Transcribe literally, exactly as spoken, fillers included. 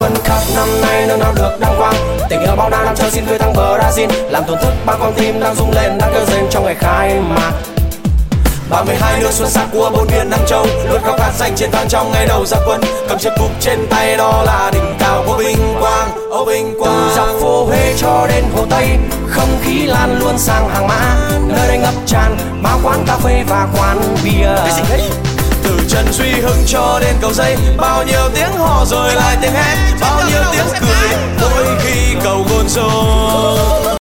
World Cup năm nay nước nào được đăng quang, tình yêu bóng đá năm chơi xin gửi thẳng Brazil, làm tổn thức ba con tim đang rung lên đang kêu rên trong ngày khai mạc. ba mươi hai nước xuất sắc của bốn miền Nam Châu luôn khao khát giành chiến thắng trong ngày đầu ra quân, cầm chiếc cúp trên tay đó là đỉnh cao của vinh quang, ô vinh quang. Từ dọc phố Huế cho đến Hồ Tây, không khí lan luôn sang Hàng Mã, nơi đây ngập tràn bao quán cà phê và quán bia. Từ Trần Duy Hưng cho đến Cầu Giấy, bao nhiêu tiếng hò rồi lại tiếng hét, bao nhiêu tiếng cười mỗi khi cầu gôn rô.